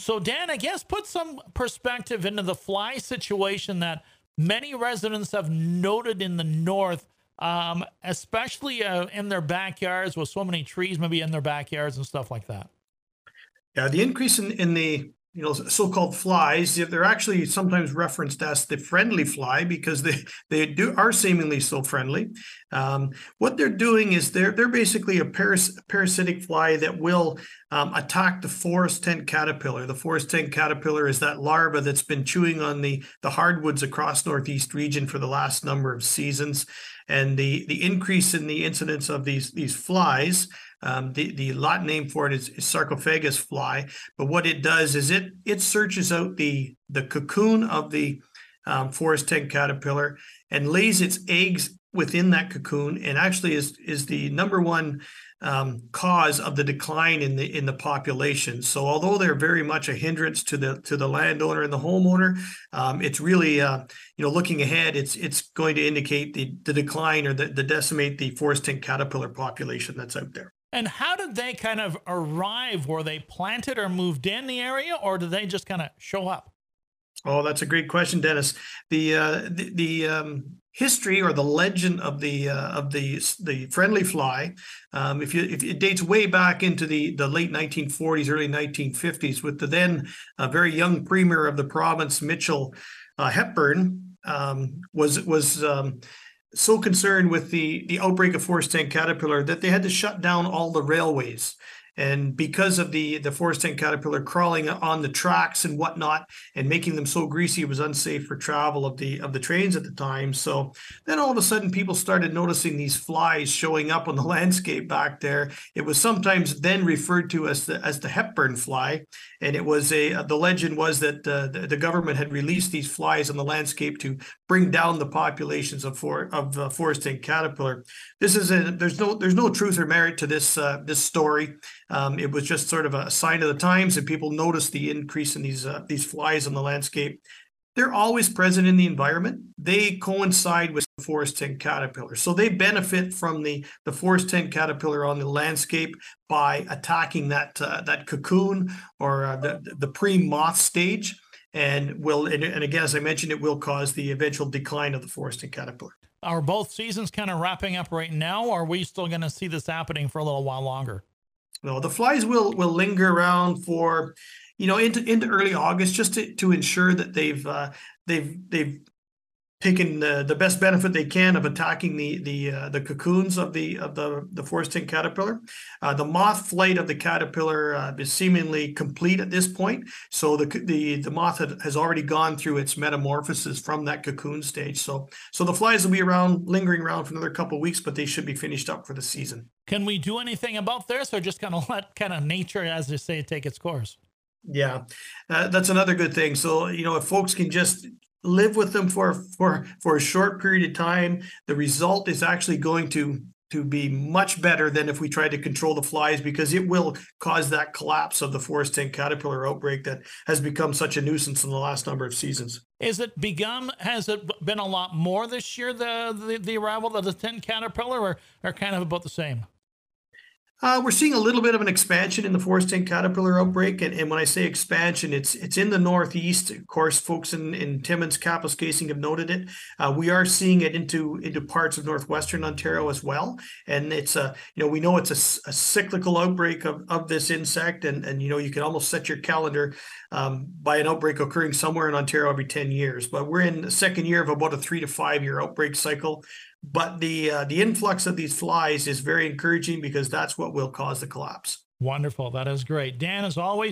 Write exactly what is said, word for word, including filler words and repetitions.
So, Dan, I guess put some perspective into the fly situation that many residents have noted in the north, um, especially uh, in their backyards with so many trees, maybe in their backyards and stuff like that. Yeah, the increase in, in the you know so-called flies, they're actually sometimes referenced as the friendly fly because they they do are seemingly so friendly. Um, what they're doing is they're they're basically a paras parasitic fly that will um, attack the forest tent caterpillar. The forest tent caterpillar is that larva that's been chewing on the the hardwoods across Northeast region for the last number of seasons, and the the increase in the incidence of these these flies. Um, the, the Latin name for it is, is sarcophagus fly, but what it does is it it searches out the the cocoon of the um, forest tent caterpillar and lays its eggs within that cocoon, and actually is is the number one um, cause of the decline in the in the population. So although they're very much a hindrance to the to the landowner and the homeowner, um, it's really uh, you know looking ahead, it's it's going to indicate the the decline or the, the decimate the forest tent caterpillar population that's out there. And how did they kind of arrive? Were they planted or moved in the area, or did they just kind of show up? Oh, that's a great question, Dennis. The uh, the, the um, history or the legend of the uh, of the the friendly fly, um, if you if it dates way back into the the late nineteen forties, early nineteen fifties, with the then uh, very young premier of the province, Mitchell uh, Hepburn, um, was was. Um, so concerned with the the outbreak of forest tent caterpillar that they had to shut down all the railways. And because of the the forest tent caterpillar crawling on the tracks and whatnot and making them so greasy, it was unsafe for travel of the of the trains at the time. So then all of a sudden people started noticing these flies showing up on the landscape back there. It was sometimes then referred to as the as the Hepburn fly, and it was a the legend was that uh, the, the government had released these flies on the landscape to bring down the populations of for of uh, forest tent caterpillar. This is a there's no there's no truth or merit to this uh, this story. Um, it was just sort of a sign of the times, and people noticed the increase in these uh, these flies on the landscape. They're always present in the environment. They coincide with the forest tent caterpillar, so they benefit from the the forest tent caterpillar on the landscape by attacking that uh, that cocoon or uh, the the pre-moth stage, and will and, and again, as I mentioned, it will cause the eventual decline of the forest tent caterpillar. Are both seasons kind of wrapping up right now, or are we still going to see this happening for a little while longer? No, the flies will will linger around for, you know, into into early August, just to to ensure that they've uh, they've they've taken the, the best benefit they can of attacking the the uh, the cocoons of the of the the forest tent caterpillar. Uh, the moth flight of the caterpillar uh, is seemingly complete at this point. So the the the moth had, has already gone through its metamorphosis from that cocoon stage. So so the flies will be around, lingering around for another couple of weeks, but they should be finished up for the season. Can we do anything about this, or just kind of let kind of nature, as they say, take its course? Yeah, uh, that's another good thing. So you know, if folks can just live with them for for for a short period of time, the result is actually going to to be much better than if we try to control the flies, because it will cause that collapse of the forest tent caterpillar outbreak that has become such a nuisance in the last number of seasons. Is it begun? Has it been a lot more this year, the the, the arrival of the tent caterpillar, or, or kind of about the same? Uh, we're seeing a little bit of an expansion in the forest tent caterpillar outbreak, and, and when I say expansion, it's it's in the northeast. Of course, folks in, in Timmins, Kapuskasing have noted it. Uh, we are seeing it into into parts of northwestern Ontario as well, and it's a you know we know it's a, a cyclical outbreak of, of this insect, and and you know you can almost set your calendar um, by an outbreak occurring somewhere in Ontario every ten years. But we're in the second year of about a three to five year outbreak cycle. But the uh, the influx of these flies is very encouraging, because that's what will cause the collapse. Wonderful. That is great. Dan, as always,